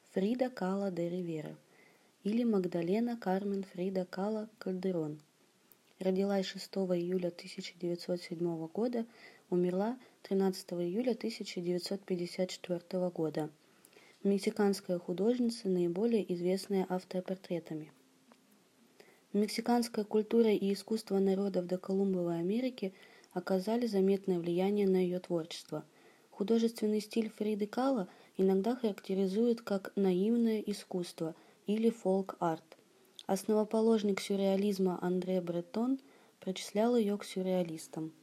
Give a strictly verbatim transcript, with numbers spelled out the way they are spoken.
Фрида Кала де Ривера или Магдалена Кармен Фрида Кала Кальдерон. Родилась шестого июля тысяча девятьсот седьмого года, умерла тринадцатого июля тысяча девятьсот пятьдесят четвёртого года. Мексиканская художница, наиболее известная автопортретами. Мексиканская культура и искусство народов доколумбовой Америки оказали заметное влияние на ее творчество. Художественный стиль Фриды Кала иногда характеризуют как наивное искусство или фолк-арт. Основоположник сюрреализма Андре Бретон причислял ее к сюрреалистам.